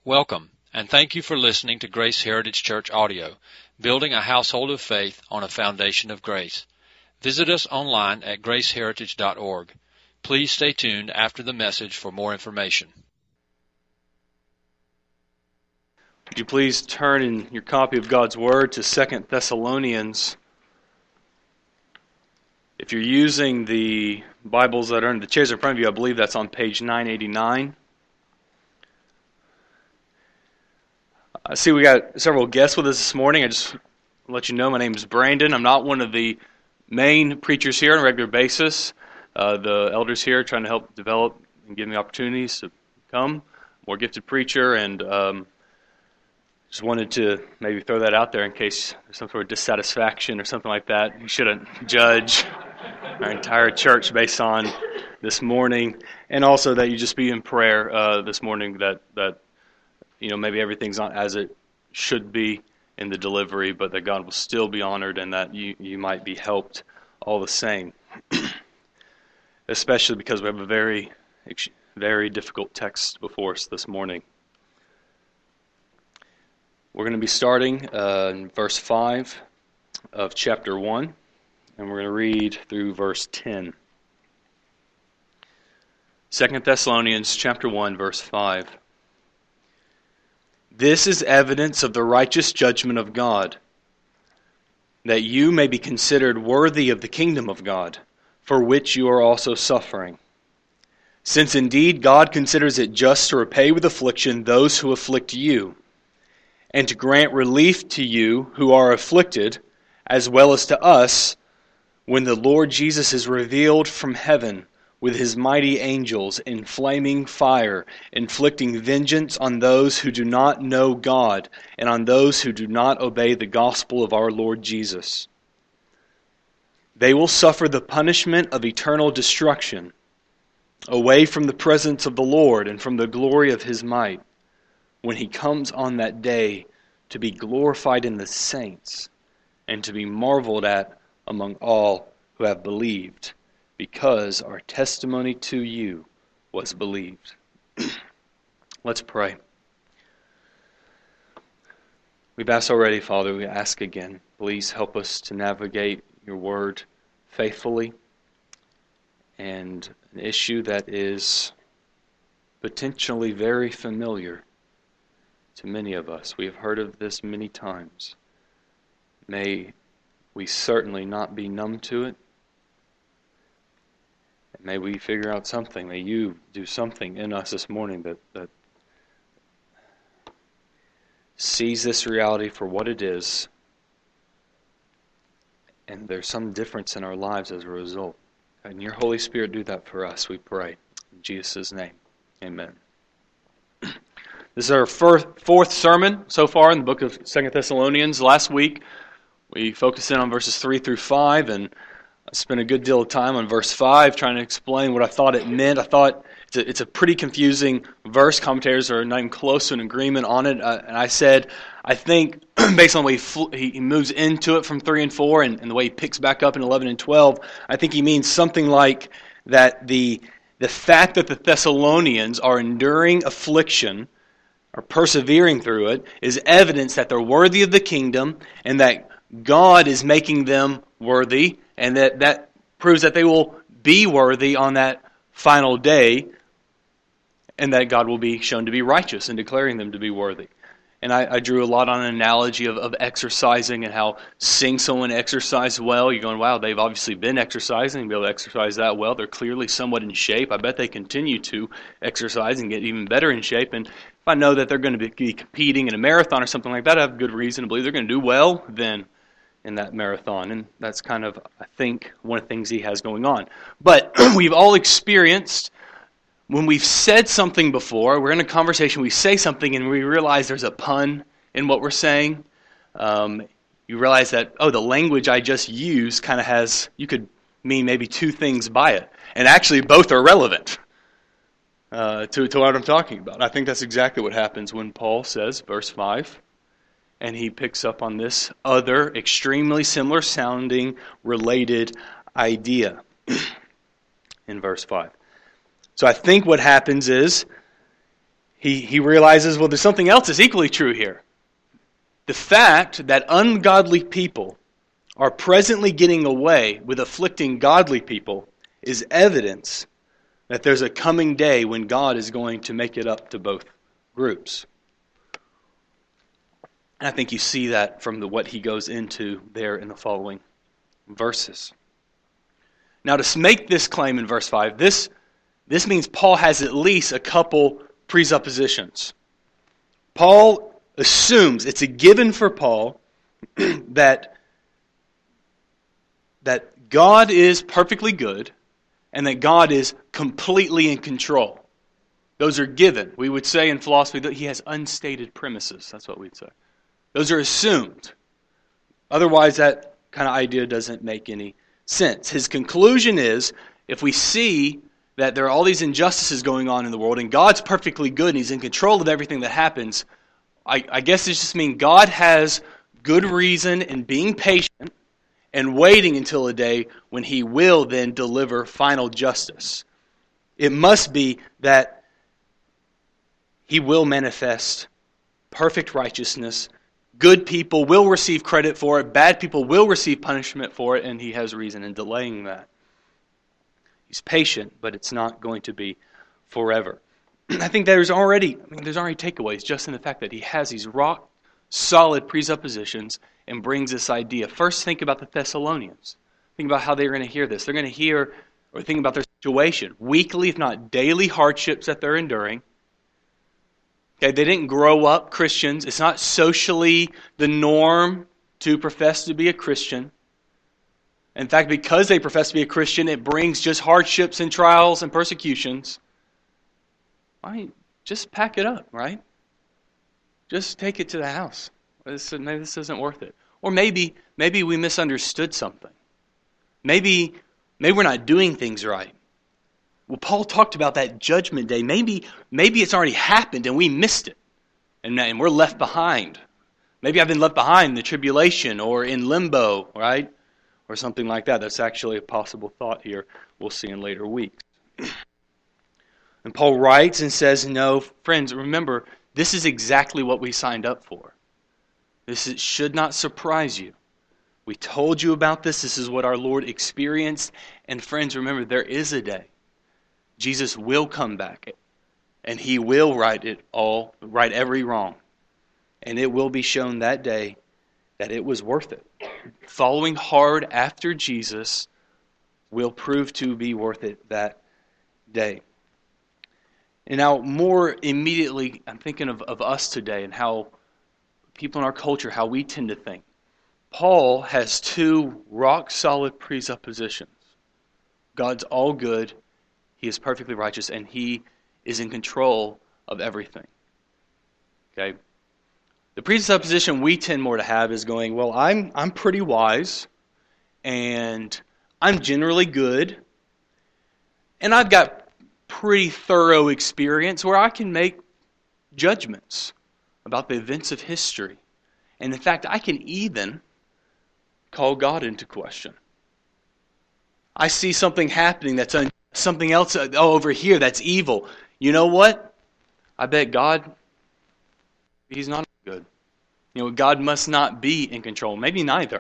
Welcome, and thank you for listening to Grace Heritage Church Audio, building a household of faith on a foundation of grace. Visit us online at graceheritage.org. Please stay tuned after the message for more information. Would you please turn in your copy of God's Word to 2 Thessalonians. If you're using the Bibles that are in the chairs in front of you, I believe that's on page 989. I see we got several guests with us this morning. I just want to let you know my name is Brandon. I'm not one of the main preachers here on a regular basis. The elders here are trying to help develop and give me opportunities to become a more gifted preacher, and just wanted to maybe throw that out there in case there's some sort of dissatisfaction or something like that. You shouldn't judge our entire church based on this morning, and also that you just be in prayer this morning that maybe everything's not as it should be in the delivery, but that God will still be honored and that you might be helped all the same. Especially because we have a very, very difficult text before us this morning. We're going to be starting in verse 5 of chapter 1, and we're going to read through verse 10. 2 Thessalonians chapter 1, verse 5. This is evidence of the righteous judgment of God, that you may be considered worthy of the kingdom of God, for which you are also suffering. Since indeed God considers it just to repay with affliction those who afflict you, and to grant relief to you who are afflicted, as well as to us, when the Lord Jesus is revealed from heaven with his mighty angels in flaming fire, inflicting vengeance on those who do not know God and on those who do not obey the gospel of our Lord Jesus. They will suffer the punishment of eternal destruction, away from the presence of the Lord and from the glory of his might, when he comes on that day to be glorified in the saints and to be marveled at among all who have believed, because our testimony to you was believed. Let's pray. We've asked already, Father, we ask again. Please help us to navigate your word faithfully, and an issue that is potentially very familiar to many of us. We have heard of this many times. May we certainly not be numb to it. May we figure out something. May you do something in us this morning that sees this reality for what it is, and there's some difference in our lives as a result. And your Holy Spirit do that for us, we pray. In Jesus' name, amen. This is our fourth sermon so far in the book of 2 Thessalonians. Last week, we focused in on verses 3 through 5, and I spent a good deal of time on verse 5 trying to explain what I thought it meant. I thought it's a pretty confusing verse. Commentators are not even close to an agreement on it. And I said, I think, based on the way he moves into it from 3 and 4 and the way he picks back up in 11 and 12, I think he means something like that the fact that the Thessalonians are enduring affliction, or persevering through it, is evidence that they're worthy of the kingdom and that God is making them worthy, and that proves that they will be worthy on that final day, and that God will be shown to be righteous in declaring them to be worthy. And I drew a lot on an analogy of exercising and how seeing someone exercise well, you're going, wow, they've obviously been exercising and be able to exercise that well. They're clearly somewhat in shape. I bet they continue to exercise and get even better in shape. And if I know that they're going to be competing in a marathon or something like that, I have good reason to believe they're going to do well then in that marathon. And that's kind of, I think, one of the things he has going on. But we've all experienced, when we've said something before, we're in a conversation, we say something and we realize there's a pun in what we're saying. You realize that, the language I just used kind of has, you could mean maybe two things by it. And actually both are relevant to what I'm talking about. I think that's exactly what happens when Paul says, verse 5, and he picks up on this other extremely similar sounding related idea in verse 5. So I think what happens is he realizes, well, there's something else that's equally true here. The fact that ungodly people are presently getting away with afflicting godly people is evidence that there's a coming day when God is going to make it up to both groups. And I think you see that from what he goes into there in the following verses. Now, to make this claim in verse 5, this means Paul has at least a couple presuppositions. Paul assumes, it's a given for Paul, that God is perfectly good and that God is completely in control. Those are given. We would say in philosophy that he has unstated premises. That's what we'd say. Those are assumed. Otherwise, that kind of idea doesn't make any sense. His conclusion is, if we see that there are all these injustices going on in the world and God's perfectly good and he's in control of everything that happens, I guess it just means God has good reason in being patient and waiting until a day when he will then deliver final justice. It must be that he will manifest perfect righteousness. Good people will receive credit for it. Bad people will receive punishment for it, and he has reason in delaying that. He's patient, but it's not going to be forever. I think there's already takeaways just in the fact that he has these rock solid presuppositions and brings this idea. First, think about the Thessalonians. Think about how they're going to hear this. They're going to hear or think about their situation. Weekly, if not daily, hardships that they're enduring. Okay, they didn't grow up Christians. It's not socially the norm to profess to be a Christian. In fact, because they profess to be a Christian, it brings just hardships and trials and persecutions. Why, just pack it up, right? Just take it to the house. Maybe this isn't worth it. Or maybe we misunderstood something. Maybe we're not doing things right. Well, Paul talked about that judgment day. Maybe it's already happened and we missed it. And we're left behind. Maybe I've been left behind in the tribulation or in limbo, right? Or something like that. That's actually a possible thought here. We'll see in later weeks. And Paul writes and says, no, friends, remember, this is exactly what we signed up for. Should not surprise you. We told you about this. This is what our Lord experienced. And friends, remember, there is a day. Jesus will come back. And he will right every wrong. And it will be shown that day that it was worth it. Following hard after Jesus will prove to be worth it that day. And now, more immediately, I'm thinking of us today and how people in our culture, how we tend to think. Paul has two rock-solid presuppositions. God's all good, he is perfectly righteous, and he is in control of everything. Okay? The presupposition we tend more to have is going, well, I'm pretty wise, and I'm generally good, and I've got pretty thorough experience where I can make judgments about the events of history. And in fact, I can even call God into question. I see something happening that's something else over here that's evil. You know what? I bet God, he's not good. God must not be in control. Maybe neither.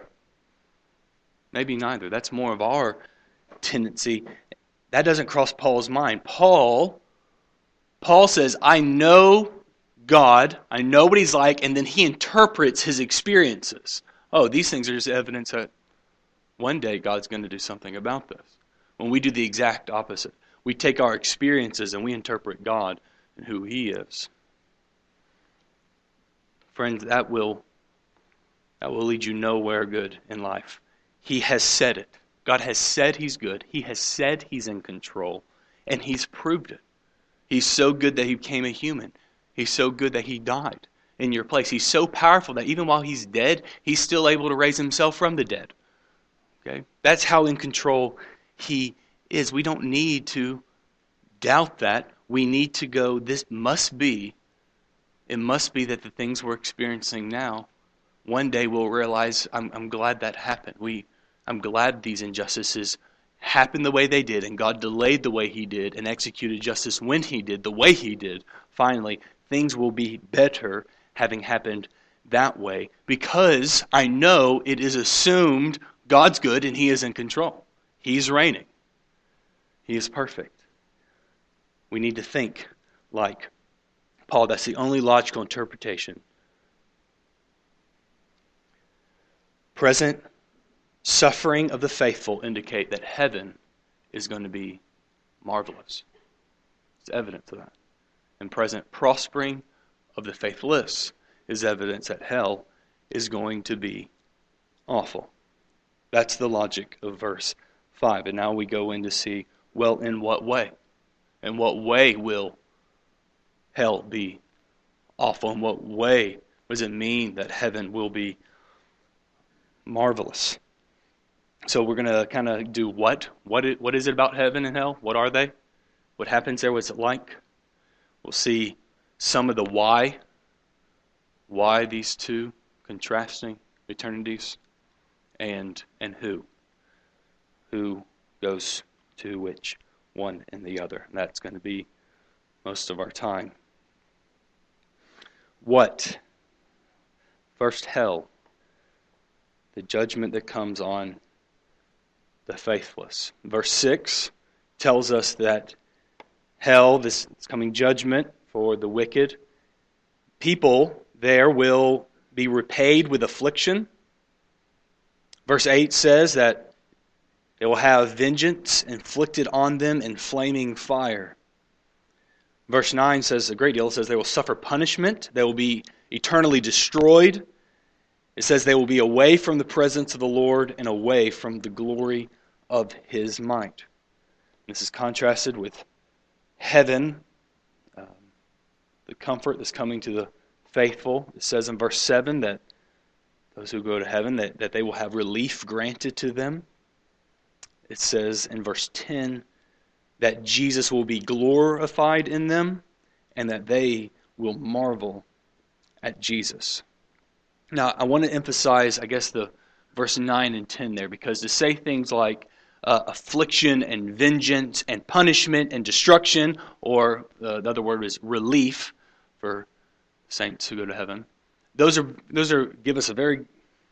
That's more of our tendency. That doesn't cross Paul's mind. Paul says, I know God, I know what he's like, and then he interprets his experiences. Oh, these things are just evidence that one day God's going to do something about this. When we do the exact opposite. We take our experiences and we interpret God and who he is. Friends, that will lead you nowhere good in life. He has said it. God has said he's good. He has said he's in control. And he's proved it. He's so good that he became a human. He's so good that he died in your place. He's so powerful that even while he's dead, he's still able to raise himself from the dead. Okay? That's how in control he is. We don't need to doubt that. We need to go, it must be that the things we're experiencing now, one day we'll realize, I'm glad that happened. I'm glad these injustices happened the way they did, and God delayed the way he did and executed justice when he did, the way he did, finally, things will be better having happened that way, because I know it is assumed God's good and He is in control. He's reigning. He is perfect. We need to think like Paul. That's the only logical interpretation. Present suffering of the faithful indicate that heaven is going to be marvelous. It's evidence of that. And present prospering of the faithless is evidence that hell is going to be awful. That's the logic of verse 5. And now we go in to see, well, in what way? In what way will hell be awful? In what way does it mean that heaven will be marvelous? So we're going to kind of do what? What is it about heaven and hell? What are they? What happens there? What's it like? We'll see some of the why. Why these two contrasting eternities, and who. Who goes to which one and the other. And that's going to be most of our time. What? First, hell. The judgment that comes on the faithless. Verse 6 tells us that hell, this coming judgment for the wicked, people there will be repaid with affliction. Verse 8 says that they will have vengeance inflicted on them in flaming fire. Verse 9 says a great deal. It says they will suffer punishment. They will be eternally destroyed. It says they will be away from the presence of the Lord and away from the glory of His might. This is contrasted with heaven, the comfort that's coming to the faithful. It says in verse 7 that those who go to heaven, that they will have relief granted to them. It says in verse 10 that Jesus will be glorified in them and that they will marvel at Jesus. Now, I want to emphasize, I guess, the verse 9 and 10 there, because to say things like affliction and vengeance and punishment and destruction, or the other word is relief for saints who go to heaven, those are give us a very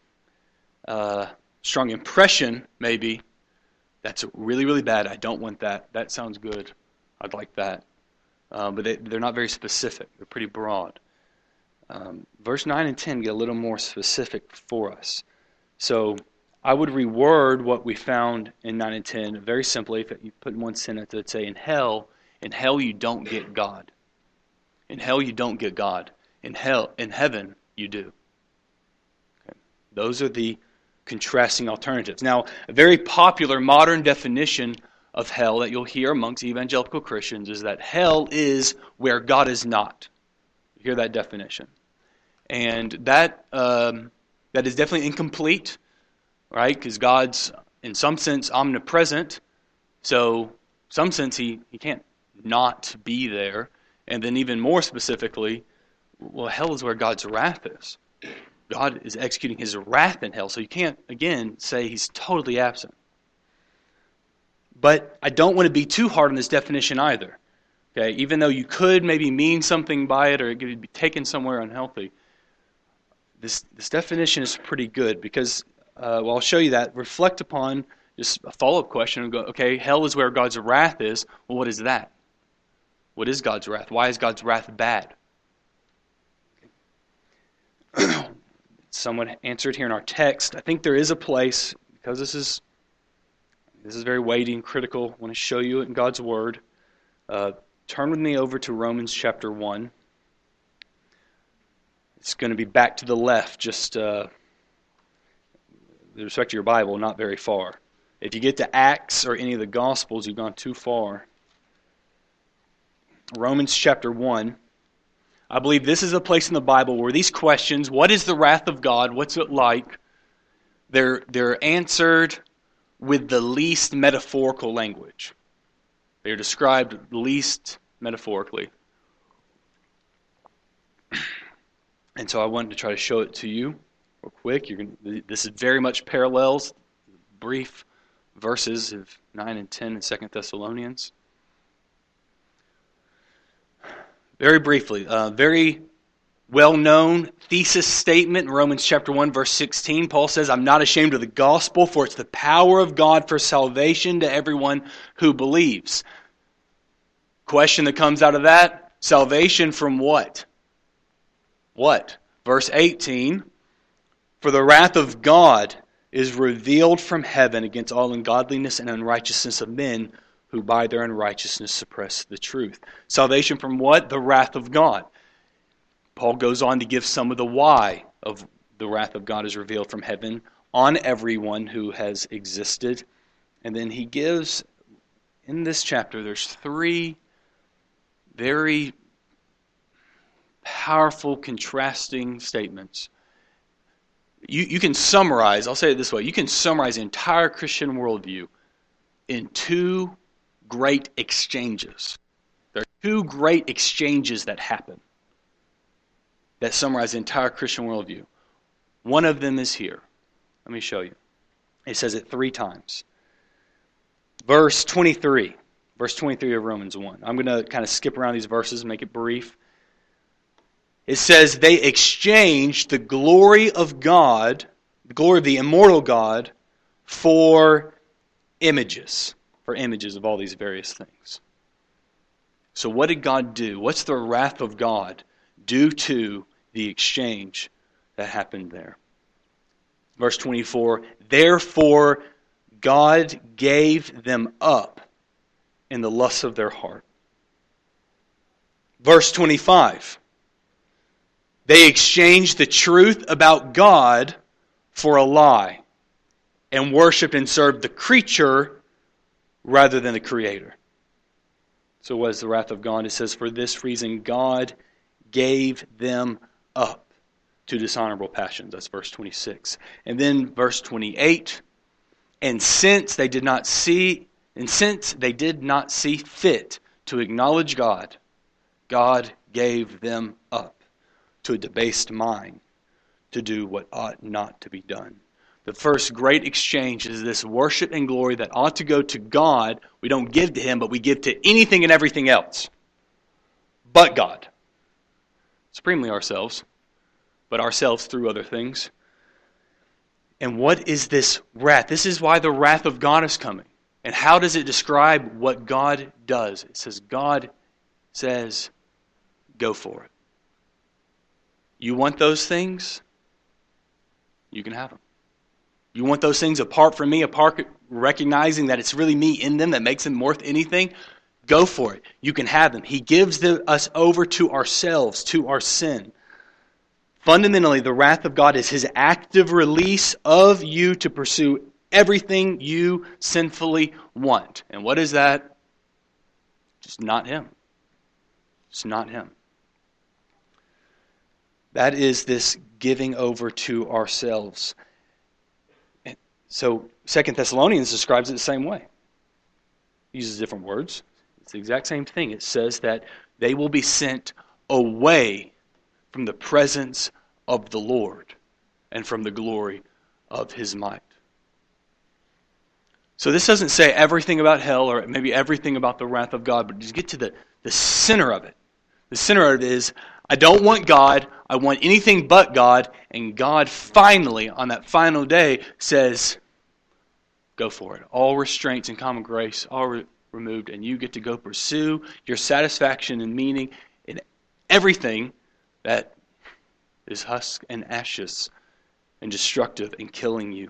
strong impression, maybe, that's really, really bad. I don't want that. That sounds good. I'd like that. But they're not very specific. They're pretty broad. Verse 9 and 10 get a little more specific for us. So I would reword what we found in 9 and 10 very simply. If you put in one sentence, it would say, in hell you don't get God. In hell you don't get God. In heaven you do. Okay. Those are the contrasting alternatives. Now, a very popular modern definition of hell that you'll hear amongst evangelical Christians is that hell is where God is not. You hear that definition. And that is definitely incomplete, right? Because God's, in some sense, omnipresent. So, in some sense, He can't not be there. And then even more specifically, well, hell is where God's wrath is. God is executing His wrath in hell. So you can't, again, say He's totally absent. But I don't want to be too hard on this definition either. Okay, even though you could maybe mean something by it or it could be taken somewhere unhealthy, this definition is pretty good because, I'll show you that. Reflect upon just a follow-up question and go, okay, hell is where God's wrath is. Well, what is that? What is God's wrath? Why is God's wrath bad? Someone answered here in our text. I think there is a place, because this is very weighty and critical. I want to show you it in God's Word. Turn with me over to Romans chapter 1. It's going to be back to the left, just with respect to your Bible, not very far. If you get to Acts or any of the Gospels, you've gone too far. Romans chapter 1. I believe this is a place in the Bible where these questions, what is the wrath of God, what's it like, they're answered with the least metaphorical language. They're described least metaphorically. And so I wanted to try to show it to you real quick. This is very much parallels brief verses of 9 and 10 in 2 Thessalonians. Very briefly, very well-known thesis statement in Romans chapter 1, verse 16. Paul says, I'm not ashamed of the gospel, for it's the power of God for salvation to everyone who believes. Question that comes out of that, salvation from what? What? Verse 18, for the wrath of God is revealed from heaven against all ungodliness and unrighteousness of men who by their unrighteousness suppress the truth. Salvation from what? The wrath of God. Paul goes on to give some of the why of the wrath of God is revealed from heaven on everyone who has existed. And then he gives, in this chapter, there's 3 very powerful, contrasting statements. You can summarize, I'll say it this way, you can summarize the entire Christian worldview in 2 great exchanges. There are 2 great exchanges that happen that summarize the entire Christian worldview. One of them is here. Let me show you. It says it 3 times. Verse 23 of Romans 1. I'm going to kind of skip around these verses and make it brief. It says, they exchanged the glory of God, the glory of the immortal God, for images of all these various things. So what did God do? What's the wrath of God due to the exchange that happened there? Verse 24, therefore God gave them up in the lusts of their heart. Verse 25, they exchanged the truth about God for a lie and worshiped and served the creature rather than the Creator. So what is the wrath of God? It says, for this reason God gave them up to dishonorable passions. That's verse 26. And then verse 28, and since they did not see fit to acknowledge God, God gave them up to a debased mind to do what ought not to be done. The first great exchange is this worship and glory that ought to go to God. We don't give to Him, but we give to anything and everything else but God. Supremely ourselves, but ourselves through other things. And what is this wrath? This is why the wrath of God is coming. And how does it describe what God does? It says, God says, go for it. You want those things? You can have them. You want those things apart from me, apart recognizing that it's really me in them that makes them worth anything? Go for it. You can have them. He gives us over to ourselves, to our sin. Fundamentally, the wrath of God is His active release of you to pursue everything you sinfully want. And what is that? Just not Him. It's not Him. That is this giving over to ourselves. So 2 Thessalonians describes it the same way. It uses different words. It's the exact same thing. It says that they will be sent away from the presence of the Lord and from the glory of His might. So this doesn't say everything about hell or maybe everything about the wrath of God, but just get to the center of it. The center of it is, I don't want God, I want anything but God, and God finally, on that final day, says, go for it. All restraints and common grace, all removed, and you get to go pursue your satisfaction and meaning in everything that is husk and ashes and destructive and killing you.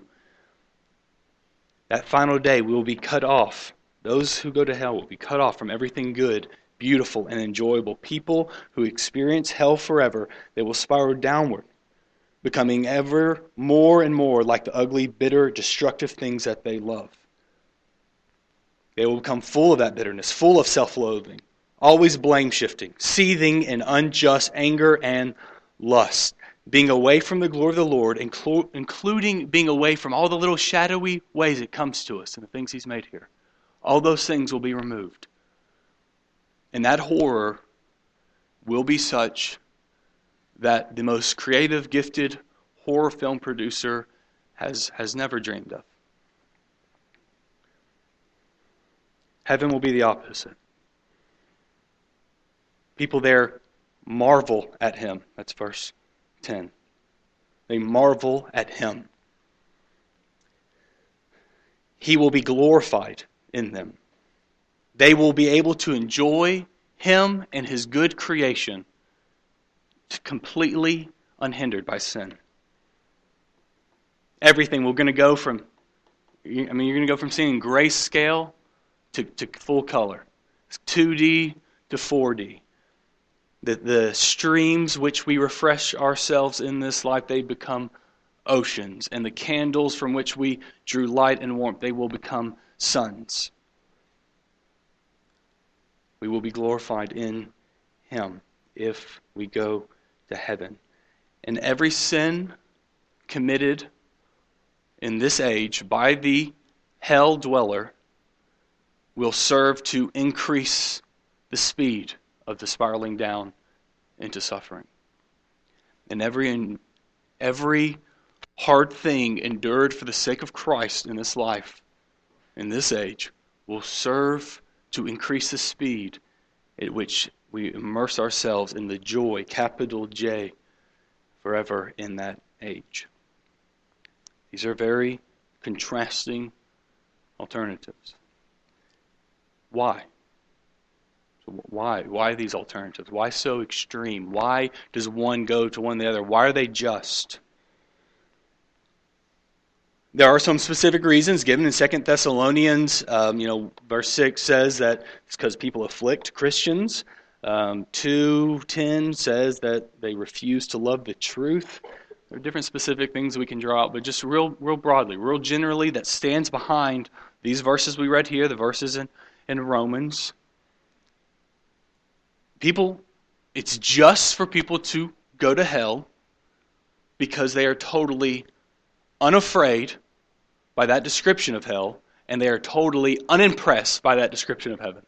That final day we will be cut off. Those who go to hell will be cut off from everything good, beautiful, and enjoyable. People who experience hell forever, they will spiral downward, becoming ever more and more like the ugly, bitter, destructive things that they love. They will become full of that bitterness, full of self-loathing, always blame-shifting, seething in unjust anger and lust, being away from the glory of the Lord, including being away from all the little shadowy ways it comes to us and the things He's made here. All those things will be removed. And that horror will be such that the most creative, gifted horror film producer has never dreamed of. Heaven will be the opposite. People there marvel at him. That's verse 10. They marvel at him. He will be glorified in them. They will be able to enjoy him and his good creation completely unhindered by sin. Everything, we're going to go from, you're going to go from seeing grayscale to full color. 2D to 4D. The streams which we refresh ourselves in this life, they become oceans. And the candles from which we drew light and warmth, they will become suns. We will be glorified in him if we go to heaven. And every sin committed in this age by the hell dweller will serve to increase the speed of the spiraling down into suffering. And every hard thing endured for the sake of Christ in this life, in this age, will serve to increase the speed at which we immerse ourselves in the joy, capital J, forever in that age. These are very contrasting alternatives. Why? Why these alternatives? Why so extreme? Why does one go to one or the other? Why are they just? There are some specific reasons given in 2 Thessalonians. Verse 6 says that it's because people afflict Christians. 2:10 says that they refuse to love the truth. There are different specific things we can draw out, but just real broadly, real generally, that stands behind these verses we read here, the verses in Romans. It's just for people to go to hell because they are totally unafraid by that description of hell, and they are totally unimpressed by that description of heaven.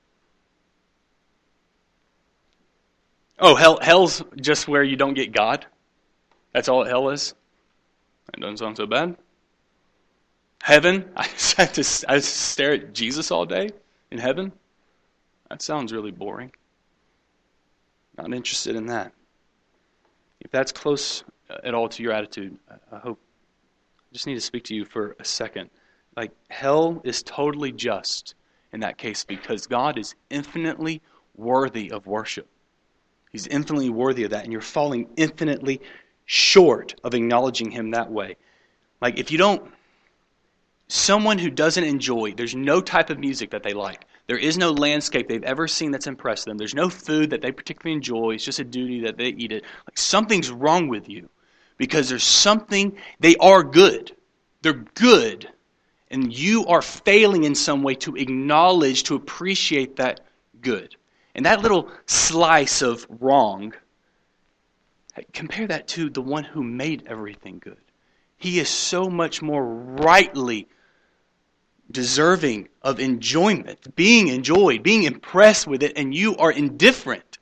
Oh, hell's just where you don't get God? That's all hell is? That doesn't sound so bad. Heaven? I stare at Jesus all day in heaven? That sounds really boring. Not interested in that. If that's close at all to your attitude, I just need to speak to you for a second. Like, hell is totally just in that case because God is infinitely worthy of worship. He's infinitely worthy of that, and you're falling infinitely short of acknowledging him that way. Like, someone who doesn't enjoy, there's no type of music that they like. There is no landscape they've ever seen that's impressed them. There's no food that they particularly enjoy. It's just a duty that they eat it. Like, something's wrong with you because there's something, they are good. They're good. And you are failing in some way to acknowledge, to appreciate that good. And that little slice of wrong, compare that to the one who made everything good. He is so much more rightly deserving of enjoyment, being enjoyed, being impressed with it, and you are indifferent.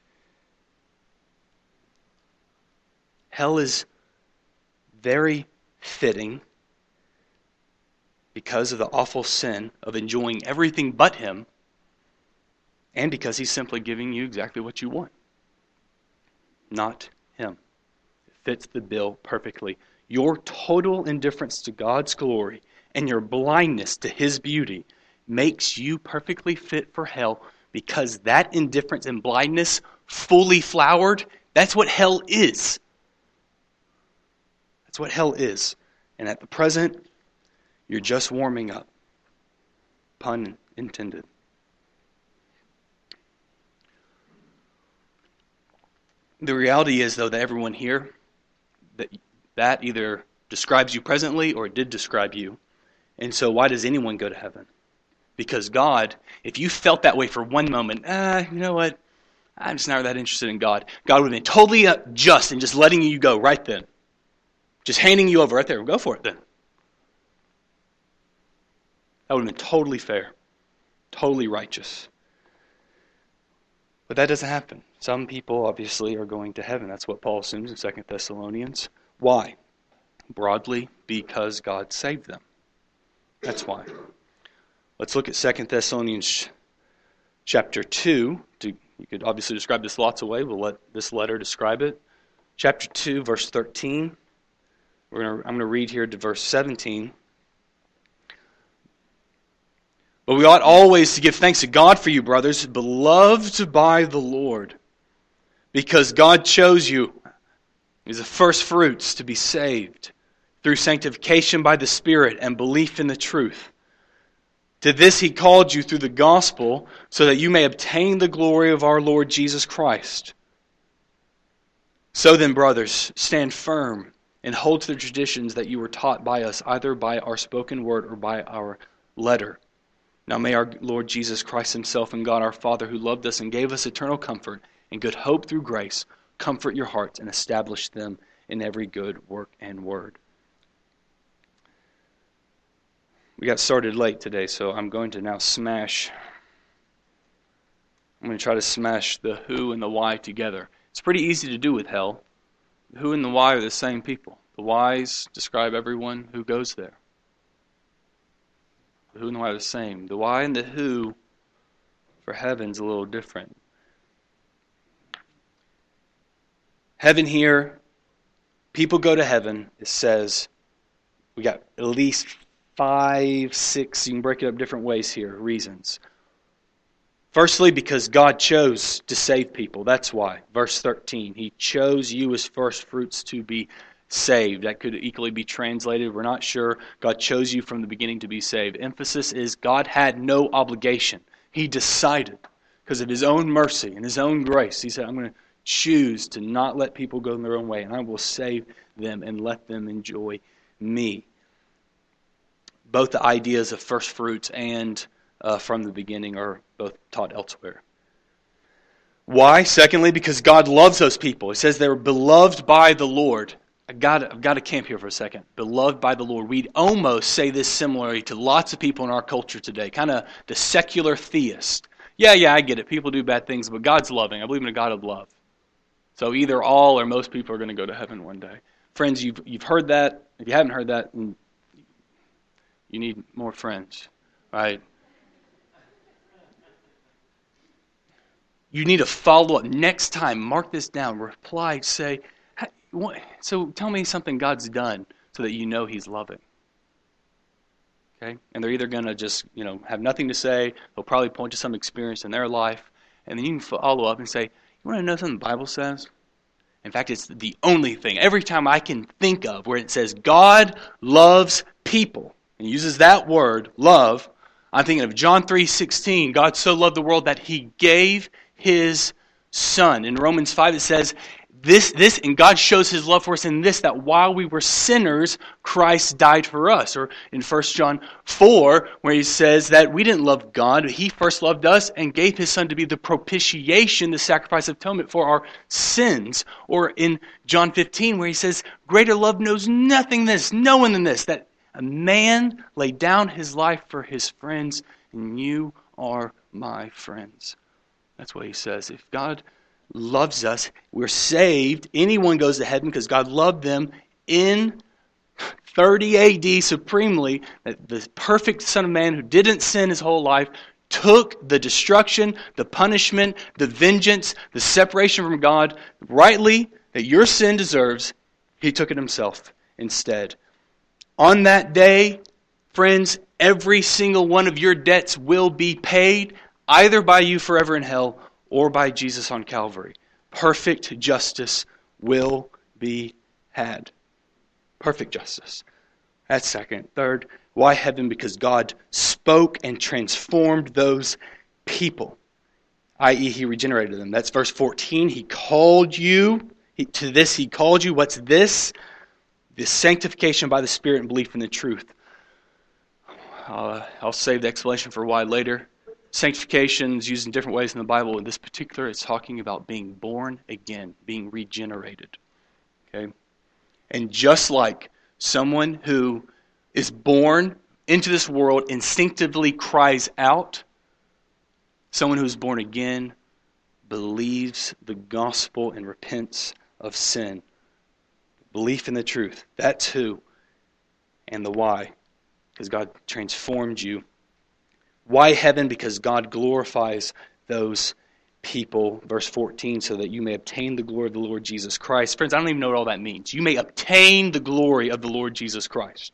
Hell is very fitting because of the awful sin of enjoying everything but him, and because he's simply giving you exactly what you want. Not him. It fits the bill perfectly. Your total indifference to God's glory and your blindness to his beauty makes you perfectly fit for hell because that indifference and blindness, fully flowered, that's what hell is. That's what hell is. And at the present, you're just warming up. Pun intended. The reality is, though, that everyone here, that either describes you presently or it did describe you. And so why does anyone go to heaven? Because God, if you felt that way for one moment, you know what? I'm just not that interested in God. God would have been totally just and just letting you go right then. Just handing you over right there. Go for it then. That would have been totally fair. Totally righteous. But that doesn't happen. Some people obviously are going to heaven. That's what Paul assumes in 2 Thessalonians. Why? Broadly, because God saved them. That's why. Let's look at 2 Thessalonians chapter 2 to You could obviously describe this lots of ways. We'll let this letter describe it. Chapter 2, verse 13. I'm going to read here to verse 17. But we ought always to give thanks to God for you, brothers, beloved by the Lord, because God chose you as the first fruits to be saved through sanctification by the Spirit and belief in the truth. To this He called you through the gospel, so that you may obtain the glory of our Lord Jesus Christ. So then, brothers, stand firm and hold to the traditions that you were taught by us, either by our spoken word or by our letter. Now may our Lord Jesus Christ Himself and God our Father, who loved us and gave us eternal comfort and good hope through grace, comfort your hearts and establish them in every good work and word. We got started late today, so I'm going to now try to smash the who and the why together. It's pretty easy to do with hell. The who and the why are the same people. The whys describe everyone who goes there. The who and the why are the same. The why and the who for heaven's a little different. Heaven here, people go to heaven, it says, we got at least 5, 6, you can break it up different ways here, reasons. Firstly, because God chose to save people. That's why. Verse 13, He chose you as first fruits to be saved. That could equally be translated. We're not sure. God chose you from the beginning to be saved. Emphasis is God had no obligation. He decided, because of His own mercy and His own grace, He said, I'm going to choose to not let people go their own way, and I will save them and let them enjoy me. Both the ideas of first fruits and from the beginning are both taught elsewhere. Why? Secondly, because God loves those people. It says they were beloved by the Lord. I've got to camp here for a second. Beloved by the Lord. We'd almost say this similarly to lots of people in our culture today. Kind of the secular theist. Yeah, I get it. People do bad things, but God's loving. I believe in a God of love. So either all or most people are going to go to heaven one day. Friends, you've heard that. If you haven't heard that, you need more friends, right? You need to follow up. Next time, mark this down. Reply, say, hey, so tell me something God's done so that you know He's loving. Okay? And they're either going to just, have nothing to say. They'll probably point to some experience in their life. And then you can follow up and say, you want to know something the Bible says? In fact, it's the only thing. Every time I can think of where it says God loves people, and uses that word, love, I'm thinking of John 3:16. God so loved the world that He gave His Son. In Romans 5 it says, this, and God shows His love for us in this, that while we were sinners, Christ died for us. Or in 1 John 4, where He says that we didn't love God, He first loved us and gave His Son to be the propitiation, the sacrifice of atonement for our sins. Or in John 15, where He says, greater love knows nothing than this, that a man laid down his life for his friends, and you are my friends. That's what He says. If God loves us, we're saved. Anyone goes to heaven because God loved them in 30 AD supremely. That the perfect Son of Man who didn't sin His whole life took the destruction, the punishment, the vengeance, the separation from God rightly that your sin deserves. He took it Himself instead. On that day, friends, every single one of your debts will be paid, either by you forever in hell or by Jesus on Calvary. Perfect justice will be had. Perfect justice. That's second. Third, why heaven? Because God spoke and transformed those people, i.e. He regenerated them. That's verse 14. He called you. To this He called you. What's this? The sanctification by the Spirit and belief in the truth. I'll save the explanation for why later. Sanctification is used in different ways in the Bible. In this particular, it's talking about being born again, being regenerated. Okay? And just like someone who is born into this world instinctively cries out, someone who is born again believes the gospel and repents of sin. Belief in the truth. That's who. And the why. Because God transformed you. Why heaven? Because God glorifies those people, verse 14, so that you may obtain the glory of the Lord Jesus Christ. Friends, I don't even know what all that means. You may obtain the glory of the Lord Jesus Christ.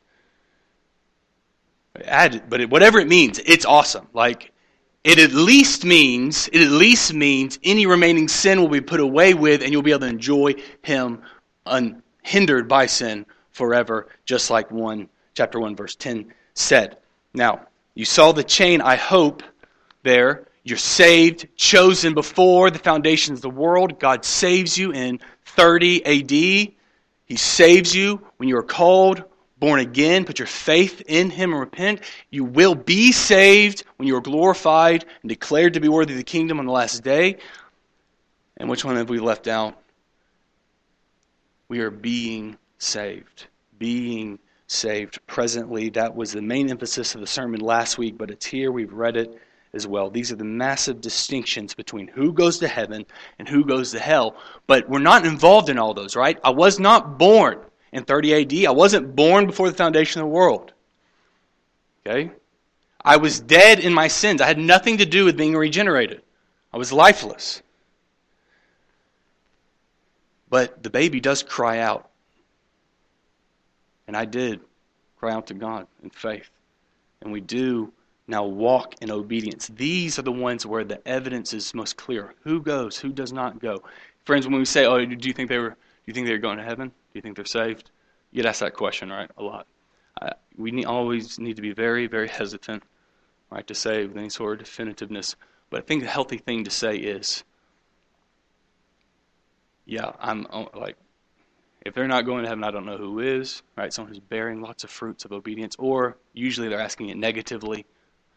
But whatever it means, it's awesome. Like, it at least means any remaining sin will be put away with, and you'll be able to enjoy Him unhindered by sin forever, just like chapter 1, verse 10 said. Now, you saw the chain, I hope, there. You're saved, chosen before the foundations of the world. God saves you in 30 AD. He saves you when you are called, born again. Put your faith in Him and repent. You will be saved when you are glorified and declared to be worthy of the kingdom on the last day. And which one have we left out? We are being saved. Being saved presently. That was the main emphasis of the sermon last week, but it's here. We've read it as well. These are the massive distinctions between who goes to heaven and who goes to hell. But we're not involved in all those, right? I was not born in 30 AD. I wasn't born before the foundation of the world. Okay? I was dead in my sins. I had nothing to do with being regenerated. I was lifeless. But the baby does cry out. And I did cry out to God in faith. And we do now walk in obedience. These are the ones where the evidence is most clear. Who goes? Who does not go? Friends, when we say, "Oh, do you think they're going to heaven? Do you think they're saved?" You get asked that question, right? A lot. We always need to be very, very hesitant, right, to say with any sort of definitiveness. But I think the healthy thing to say is, yeah, I'm like, if they're not going to heaven, I don't know who is, right? Someone who's bearing lots of fruits of obedience, or usually they're asking it negatively.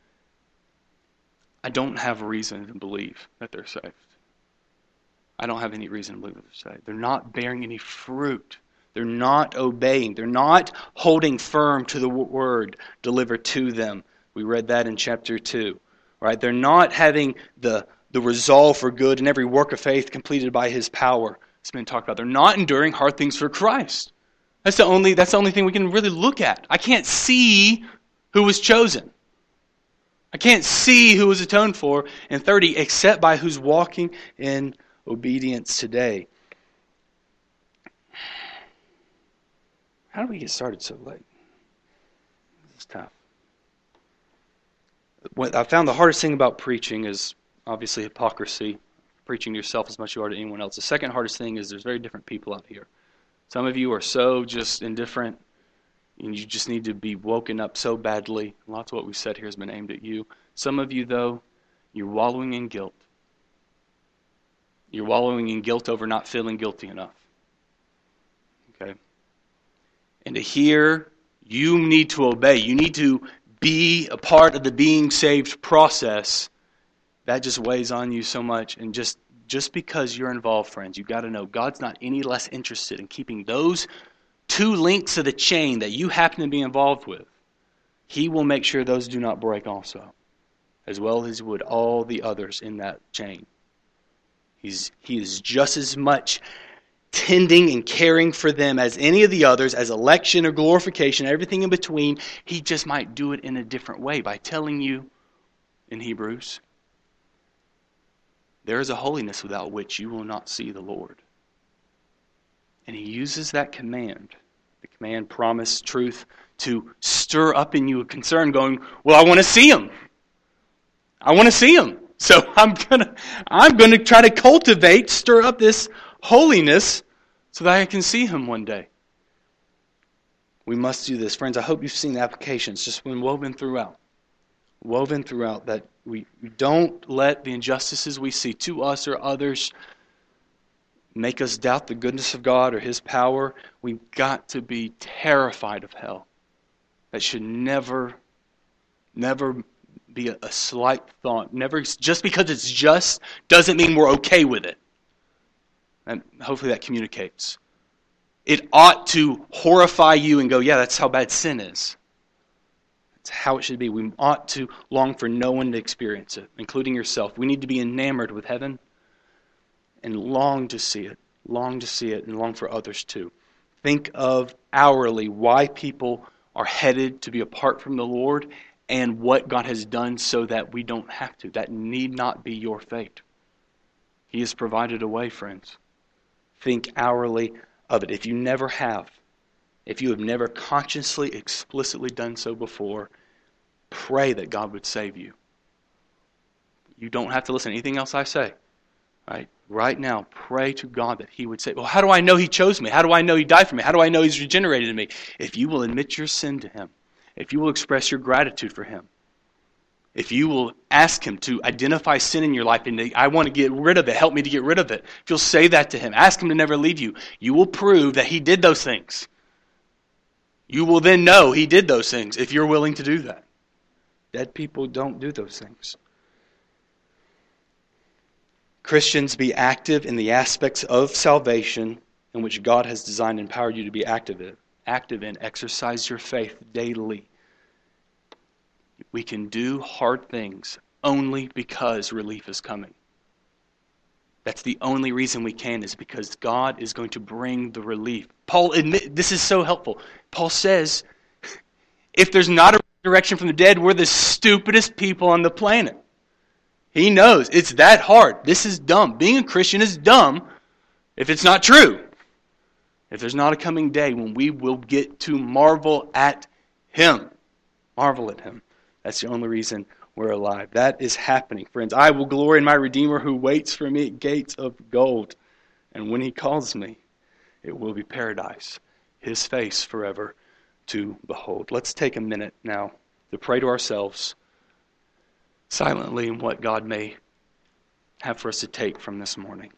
I don't have reason to believe that they're saved. I don't have any reason to believe that they're saved. They're not bearing any fruit. They're not obeying. They're not holding firm to the word delivered to them. We read that in chapter 2. Right? They're not having the resolve for good and every work of faith completed by His power. It's been talked about. They're not enduring hard things for Christ. That's the only thing we can really look at. I can't see who was chosen. I can't see who was atoned for in 30 except by who's walking in obedience today. How do we get started so late? This is tough. What I found the hardest thing about preaching is obviously hypocrisy. Preaching to yourself as much as you are to anyone else. The second hardest thing is there's very different people out here. Some of you are so just indifferent, and you just need to be woken up so badly. Lots of what we've said here has been aimed at you. Some of you, though, you're wallowing in guilt. You're wallowing in guilt over not feeling guilty enough. Okay? And to hear, you need to obey. You need to be a part of the being saved process. That just weighs on you so much. And just because you're involved, friends, you've got to know God's not any less interested in keeping those two links of the chain that you happen to be involved with. He will make sure those do not break also, as well as would all the others in that chain. He is just as much tending and caring for them as any of the others, as election or glorification, everything in between. He just might do it in a different way by telling you in Hebrews, there is a holiness without which you will not see the Lord. And He uses that command, the command, promise, truth, to stir up in you a concern going, well, I want to see Him. I want to see Him. So I'm gonna try to cultivate, stir up this holiness so that I can see Him one day. We must do this. Friends, I hope you've seen the applications. Just been woven throughout, that we don't let the injustices we see to us or others make us doubt the goodness of God or His power. We've got to be terrified of hell. That should never be a slight thought. Never, just because it's just doesn't mean we're okay with it. And hopefully that communicates. It ought to horrify you and go, yeah, that's how bad sin is. That's how it should be. We ought to long for no one to experience it, including yourself. We need to be enamored with heaven and long to see it, and long for others too. Think of hourly why people are headed to be apart from the Lord and what God has done so that we don't have to. That need not be your fate. He has provided a way, friends. Think hourly of it. If you never have, if you have never consciously, explicitly done so before, pray that God would save you. You don't have to listen to anything else I say. Right now, pray to God that He would say, well, how do I know He chose me? How do I know He died for me? How do I know He's regenerated me? If you will admit your sin to Him, if you will express your gratitude for Him, if you will ask Him to identify sin in your life and I want to get rid of it, help me to get rid of it. If you'll say that to Him, ask Him to never leave you, you will prove that He did those things. You will then know He did those things if you're willing to do that. Dead people don't do those things. Christians, be active in the aspects of salvation in which God has designed and empowered you to be active in. Exercise your faith daily. We can do hard things only because relief is coming. That's the only reason we can, is because God is going to bring the relief. This is so helpful. Paul says, if there's not a resurrection from the dead, we're the stupidest people on the planet. He knows it's that hard. This is dumb. Being a Christian is dumb if it's not true. If there's not a coming day when we will get to marvel at Him. Marvel at Him. That's the only reason we're alive. That is happening, friends. I will glory in my Redeemer who waits for me at gates of gold. And when He calls me, it will be paradise, His face forever to behold. Let's take a minute now to pray to ourselves silently in what God may have for us to take from this morning.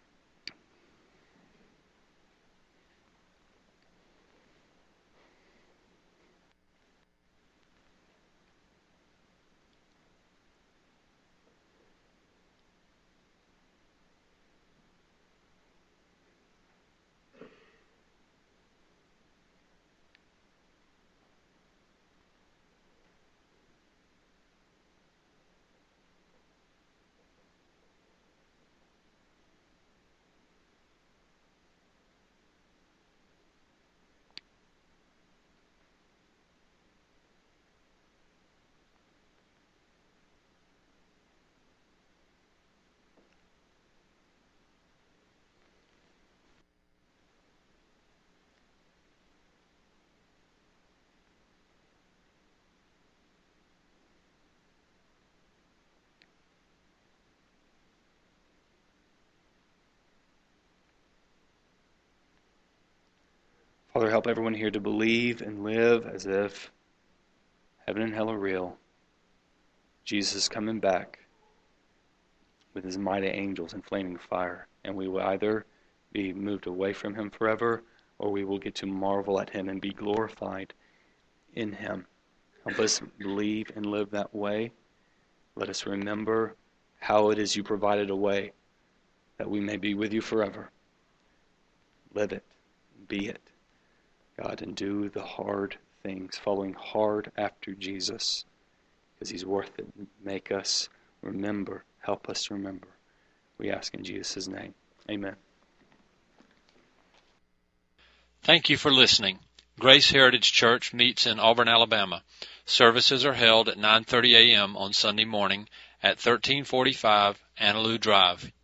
Father, help everyone here to believe and live as if heaven and hell are real. Jesus is coming back with His mighty angels in flaming fire. And we will either be moved away from Him forever, or we will get to marvel at Him and be glorified in Him. Help us believe and live that way. Let us remember how it is You provided a way that we may be with You forever. Live it. Be it. God, and do the hard things, following hard after Jesus, because He's worth it. Make us remember. Help us to remember. We ask in Jesus' name. Amen. Thank you for listening. Grace Heritage Church meets in Auburn, Alabama. Services are held at 9:30 a.m. on Sunday morning at 1345 Annaloo Drive,